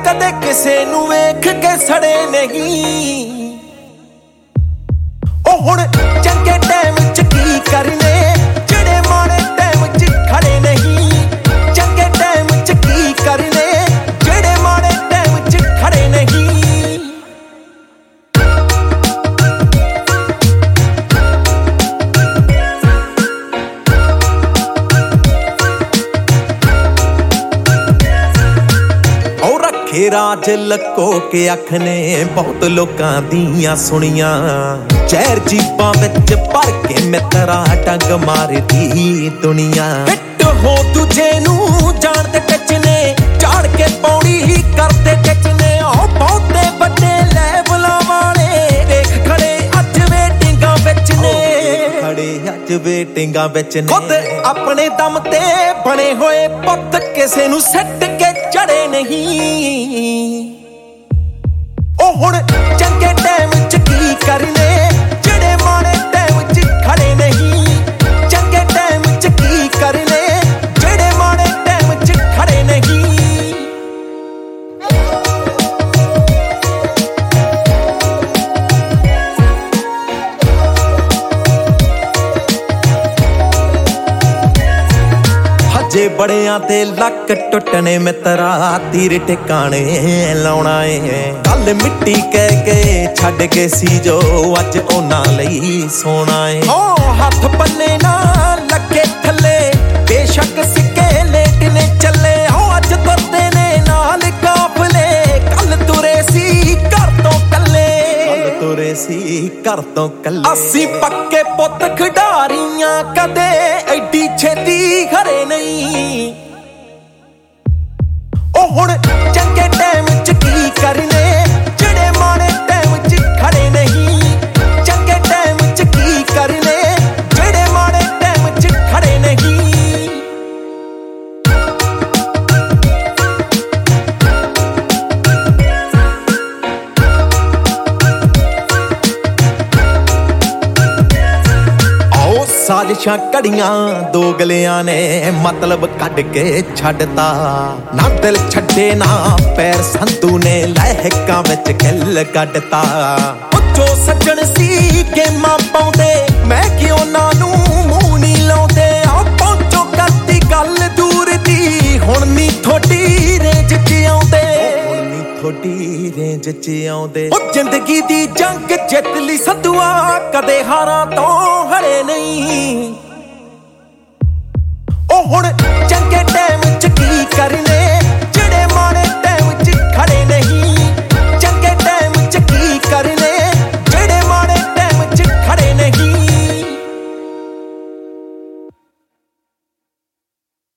कदे किसे नू वेख के सड़े नहीं। ओ हुण चंगे टाइम च की करने जेड़े माड़े टाइम च खड़े नहीं। चंगे टाइम च की करने जेड़े माड़े टाइम च खड़े नहीं। राज लको के अख ने बहुत लोकां दियां सुनियां। जहर जीबां विच भर के मित्रा टंग मारदी दुनिया। फिट हो तुझे नू जानते टचने झाड़ के पौड़ी करते टचने। ओ बहुते बड़े लेवलां वाले देख खड़े अज वेटिंगां विच ने। खड़े अज वेटिंगां विच ने। खुद अपने दम ते बने होए पुत किसे नू सट के चढ़े नहीं। ओ हुण चंगे टाइम च की करने जेड़े माड़े टाइम च खड़े नहीं। चंगे टाइम च की करने जेड़े माड़े टाइम च खड़े नहीं। जे बड़ियां ते लक टुटने मित्रा तीर ठिकाने लाउणा है। कल मिट्टी कह के छड़ के सी जो अज ओना लई सोना है। ओ हथ पन्ने ना लगे थले बेशक सिक्के लेटने चले। ओ अज तुरदे ने नाल काफले कल तुरे सी घर तो कल्ले। कल तुरे सी घर तो कल्ले। असी पक्के पुत खिडारियां कदे एडी छेती खरे नहीं। ओ हुण चंगे टाइम च की करने जेड़े माड़े टाइम च खड़े नहीं। चंगे टाइम च की करने जेड़े माड़े टाइम च खड़े नहीं। साजिशां कड़ियां दोगलियां ने मतलब कट के छड़ता। ना दिल छड्डे ना पैर संधू ने लहकां विच खिल कड्डता। जो सज्जण सी गेमां पाउंदे मैं क्यों ना नू मूंह नहीं लाउंदे। आ पहुंचो करती गल दूर दी हुण नी थोड़ी रेंज च आउंदे। थोड़ी रेंज च आउंदे। ओ जिंदगी दी जंग जित लई संधुआ कदे हारां तो हरे नहीं। ओ हुण चंगे टाइम च की करने